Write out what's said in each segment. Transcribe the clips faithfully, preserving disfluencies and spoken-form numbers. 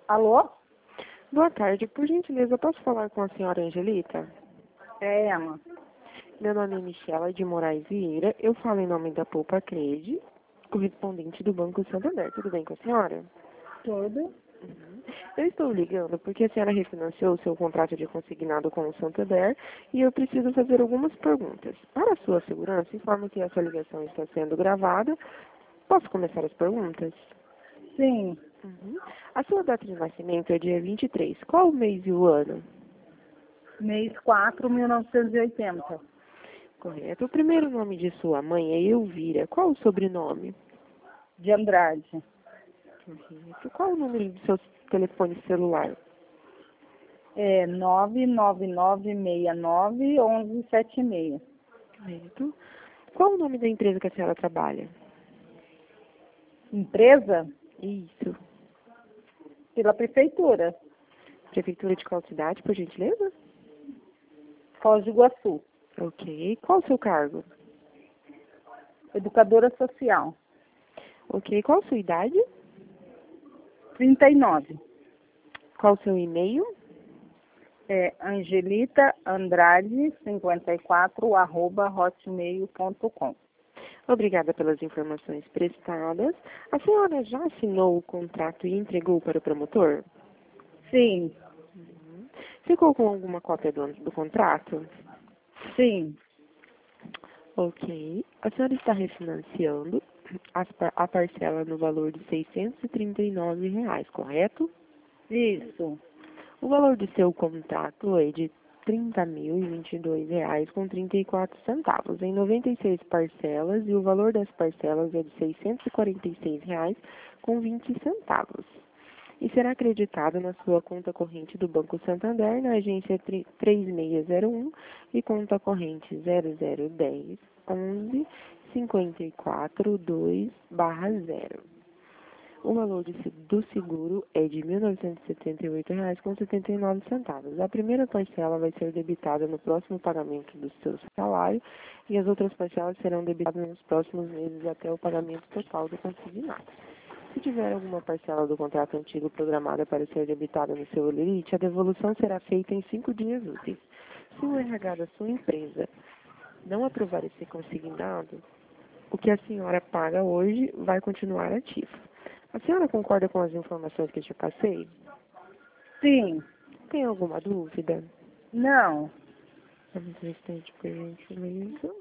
Alô? Boa tarde, por gentileza, posso falar com a senhora Angelita? É ela. Meu nome é Michela de Moraes Vieira, eu falo em nome da Poupa Crede, correspondente do Banco Santander. Tudo bem com a senhora? Tudo? Uhum. Eu estou ligando porque a senhora refinanciou o seu contrato de consignado com o Santander e eu preciso fazer algumas perguntas. Para a sua segurança, informo que essa ligação está sendo gravada. Posso começar as perguntas? Sim. Uhum. A sua data de nascimento é dia vinte e três. Qual o mês e o ano? Mês quatro, mil novecentos e oitenta. Correto. O primeiro nome de sua mãe é Elvira. Qual o sobrenome? De Andrade. Correto. Qual o número do seu telefone celular? É nove nove nove seis nove um um sete seis. Correto. Qual o nome da empresa que a senhora trabalha? Empresa? Isso. Pela prefeitura. Prefeitura de qual cidade, por gentileza? Foz do Iguaçu. Ok. Qual o seu cargo? Educadora social. Ok. Qual a sua idade? trinta e nove. Qual o seu e-mail? É Angelita Andrade cinquenta e quatro arroba hotmail ponto com. Obrigada pelas informações prestadas. A senhora já assinou o contrato e entregou para o promotor? Sim. Uhum. Ficou com alguma cópia do, do contrato? Sim. Ok. A senhora está refinanciando as par- a parcela no valor de seiscentos e trinta e nove reais, correto? Isso. O valor do seu contrato é de trinta mil e vinte e dois reais com trinta e quatro centavos em noventa e seis parcelas e o valor das parcelas é de seiscentos e quarenta e seis reais com vinte centavos. E será acreditado na sua conta corrente do Banco Santander na agência tri- três seis zero um e conta corrente zero zero um zero onze cinquenta e quatro dois barra zero. O valor de se- do seguro é de mil novecentos e setenta e oito reais com setenta e nove centavos. A primeira parcela vai ser debitada no próximo pagamento do seu salário e as outras parcelas serão debitadas nos próximos meses até o pagamento total do consignado. Se tiver alguma parcela do contrato antigo programada para ser debitada no seu limite, a devolução será feita em cinco dias úteis. Se o R H da sua empresa não aprovar esse consignado, o que a senhora paga hoje vai continuar ativo. A senhora concorda com as informações que eu te passei? Sim. Tem alguma dúvida? Não. Vamos um instante, por gentileza.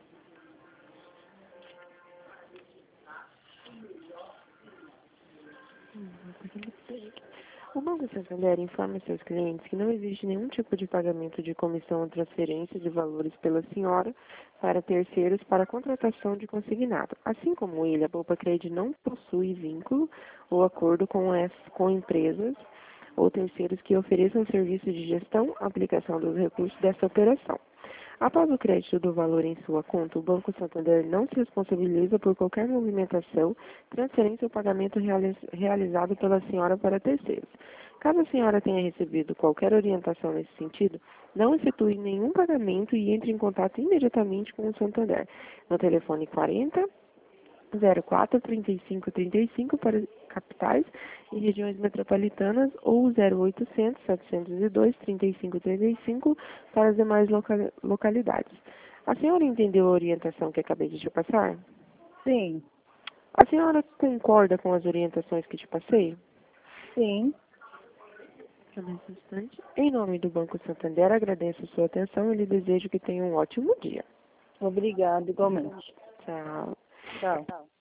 O Banco Santander informa seus clientes que não existe nenhum tipo de pagamento de comissão ou transferência de valores pela senhora para terceiros para a contratação de consignado. Assim como ele, a Poupa Crede não possui vínculo ou acordo com, as, com empresas ou terceiros que ofereçam serviços de gestão, aplicação dos recursos dessa operação. Após o crédito do valor em sua conta, o Banco Santander não se responsabiliza por qualquer movimentação, transferência ou pagamento reali- realizado pela senhora para terceiros. Caso a senhora tenha recebido qualquer orientação nesse sentido, não efetue nenhum pagamento e entre em contato imediatamente com o Santander, no telefone quarenta, zero quatro, trinta e cinco, trinta e cinco para capitais e regiões metropolitanas ou zero oitocentos, setecentos e dois, trinta e cinco, trinta e cinco para as demais loca- localidades. A senhora entendeu a orientação que acabei de te passar? Sim. A senhora concorda com as orientações que te passei? Sim. Só mais um instante. Em nome do Banco Santander, agradeço a sua atenção e lhe desejo que tenha um ótimo dia. Obrigada, igualmente. Tchau. Tchau.